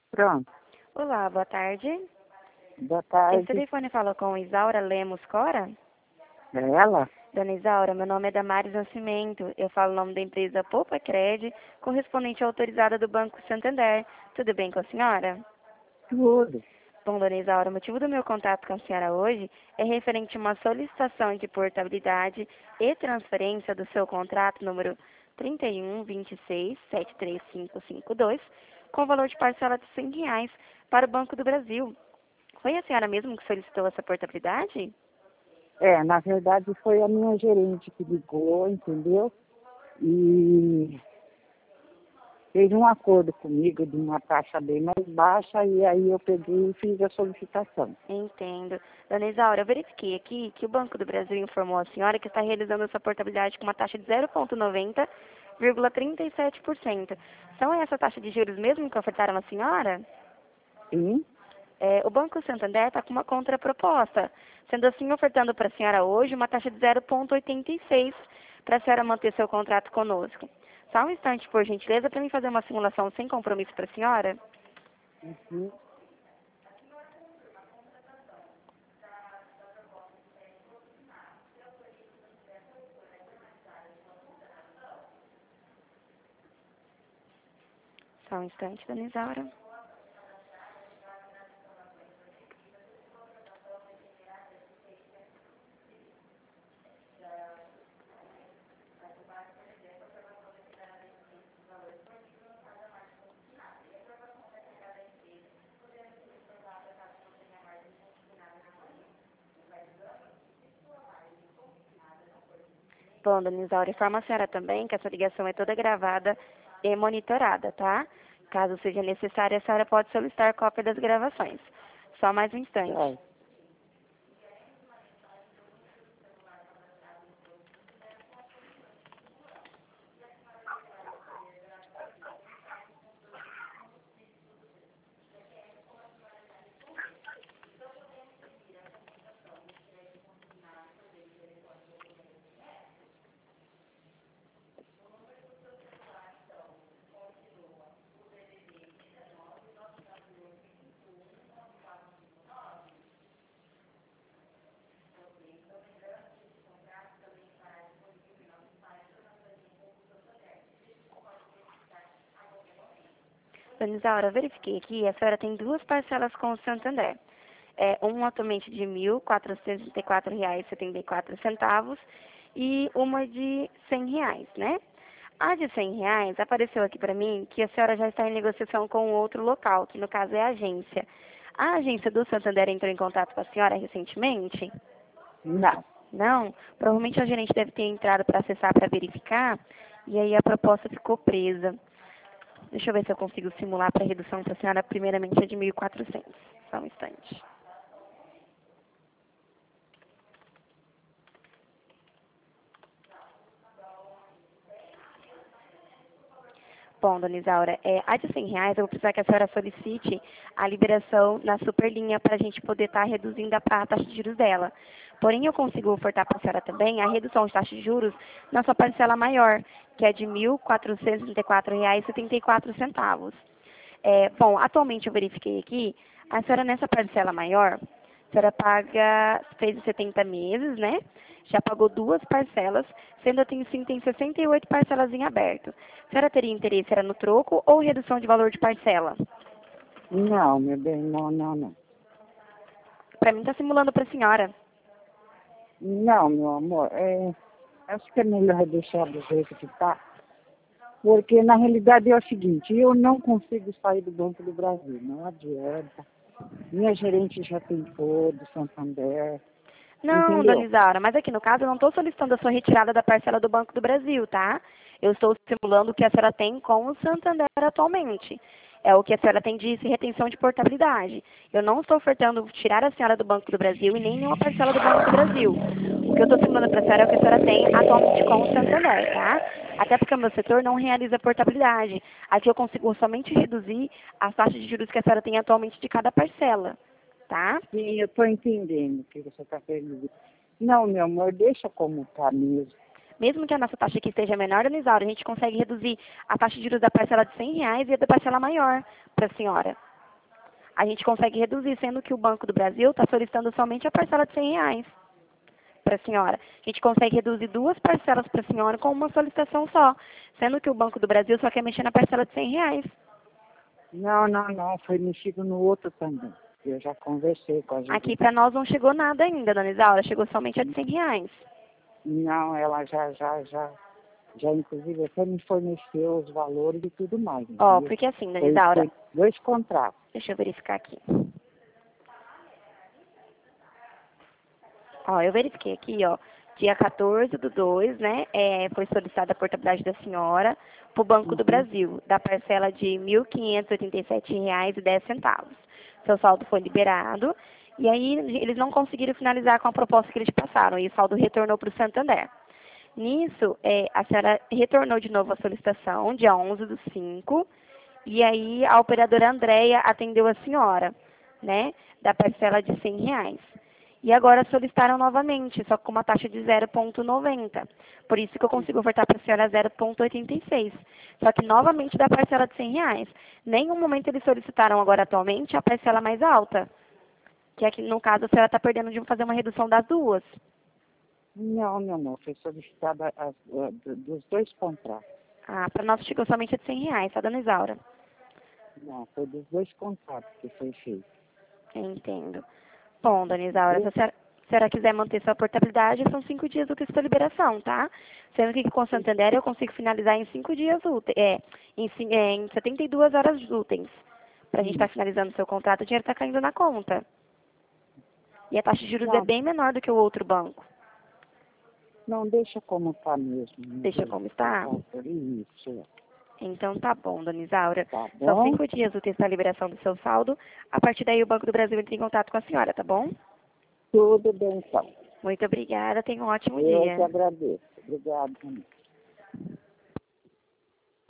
Pronto. Olá, boa tarde. Boa Esse tarde. telefone fala com Isaura Lemos Cora? É ela? Dona Isaura, meu nome é Damares Nascimento. Eu falo o nome da empresa Poupa Cred, correspondente autorizada do Banco Santander. Tudo bem com a senhora? Tudo. Bom, Dona Isaura, o motivo do meu contato com a senhora hoje é referente a uma solicitação de portabilidade e transferência do seu contrato número 3126-73552, com valor de parcela de R$ 100 para o Banco do Brasil. Foi a senhora mesmo que solicitou essa portabilidade? Na verdade foi a minha gerente que ligou, entendeu? E fez um acordo comigo de uma taxa bem mais baixa e aí eu peguei e fiz a solicitação. Entendo. Dona Isaura, eu verifiquei aqui que o Banco do Brasil informou a senhora que está realizando essa portabilidade com uma taxa de 0,90,37%. São essa taxa de juros mesmo que ofertaram a senhora? Sim? O Banco Santander está com uma contraproposta, sendo assim ofertando para a senhora hoje uma taxa de 0,86 para a senhora manter seu contrato conosco. Só um instante, por gentileza, para mim fazer uma simulação sem compromisso para a senhora. Uhum. Só um instante, Dona Isaura. Bom, Dona Isaura, informa a senhora também que essa ligação é toda gravada e monitorada, tá? Caso seja necessário, a senhora pode solicitar cópia das gravações. Só mais um instante. Certo. Dona Isaura, eu verifiquei aqui, a senhora tem duas parcelas com o Santander. Uma atualmente de R$ 1.464,74 e uma de R$ 100, né? A de R$ 100 apareceu aqui para mim que a senhora já está em negociação com outro local, que no caso é a agência. A agência do Santander entrou em contato com a senhora recentemente? Não. Não? Provavelmente a gerente deve ter entrado para acessar para verificar e aí a proposta ficou presa. Deixa eu ver se eu consigo simular para redução para a senhora. Primeiramente é de 1.400. Só um instante. Bom, dona Isaura, a de R$ 100 eu vou precisar que a senhora solicite a liberação na superlinha para a gente poder estar reduzindo a taxa de juros dela. Porém, eu consigo ofertar para a senhora também a redução de taxa de juros na sua parcela maior, que é de R$ 1.434,74. Bom, atualmente eu verifiquei aqui, a senhora nessa parcela maior, a senhora paga, fez 70 meses, né? Já pagou duas parcelas, sendo assim tem 68 parcelas em aberto. A senhora teria interesse, era no troco ou redução de valor de parcela? Não, meu bem, não. Para mim está simulando para a senhora. Não, meu amor, acho que é melhor deixar do jeito que tá. Porque na realidade é o seguinte, eu não consigo sair do Banco do Brasil, não adianta. Minha gerente já tentou, do Santander, Não, dona entendeu? Isaura, mas aqui no caso eu não estou solicitando a sua retirada da parcela do Banco do Brasil, tá? Eu estou simulando o que a senhora tem com o Santander atualmente. É o que a senhora tem de retenção de portabilidade. Eu não estou ofertando tirar a senhora do Banco do Brasil e nem nenhuma parcela do Banco do Brasil. O que eu estou simulando para a senhora é o que a senhora tem atualmente com o Santander, tá? Até porque o meu setor não realiza portabilidade. Aqui eu consigo somente reduzir as taxas de juros que a senhora tem atualmente de cada parcela, tá? Sim, eu estou entendendo o que você está querendo dizer. Não, meu amor, deixa como está mesmo. Mesmo que a nossa taxa aqui esteja menor, dona Isaura, a gente consegue reduzir a taxa de juros da parcela de R$ 100 e a da parcela maior para a senhora. a gente consegue reduzir, sendo que o Banco do Brasil está solicitando somente a parcela de R$ 100 para a senhora. A gente consegue reduzir 2 parcelas para a senhora com uma solicitação só, sendo que o Banco do Brasil só quer mexer na parcela de R$ 100. Não, não, não, foi mexido no outro também. Eu já conversei com a gente. Aqui para nós não chegou nada ainda, dona Isaura, chegou somente a de R$ 100. Não, ela já inclusive até me forneceu os valores e tudo mais. Ó, Entendeu? porque assim, dona Isaura, Foi 2 contratos. deixa eu verificar aqui. Ó, eu verifiquei aqui, ó, dia 14/2, né, foi solicitada a portabilidade da senhora para o Banco do Brasil, da parcela de R$ 1.587,10. Seu saldo foi liberado, e aí eles não conseguiram finalizar com a proposta que eles passaram, e o saldo retornou para o Santander. Nisso, a senhora retornou de novo a solicitação, dia 11/5, e aí a operadora Andréia atendeu a senhora, né, da parcela de R$ 100. E agora solicitaram novamente, só com uma taxa de 0,90. Por isso que eu consigo ofertar para a senhora 0,86. Só que novamente da parcela de R$ 100. Nenhum momento eles solicitaram agora atualmente a parcela mais alta. Que aqui, no caso, a senhora está perdendo de fazer uma redução das duas. Não, não, foi solicitada dos 2 contratos. Ah, para nós chegou somente a de R$ 100, tá, dona Isaura? Não, foi dos 2 contratos que foi feito. Entendo. Bom, dona Isaura, se a senhora quiser manter sua portabilidade, são 5 dias úteis para liberação, tá? Sendo que com o Santander eu consigo finalizar em 5 dias úteis, em 72 horas úteis. Para a gente estar finalizando o seu contrato, o dinheiro está caindo na conta. E a taxa de juros é bem menor do que o outro banco. Não, deixa como está mesmo. Deixa como está? Isso. Então tá bom, dona Isaura. Tá São bom? 5 dias úteis para a liberação do seu saldo. A partir daí o Banco do Brasil entra em contato com a senhora, tá bom? Tudo bem, então. Muito obrigada, tenha um ótimo Eu dia. que agradeço. Obrigado.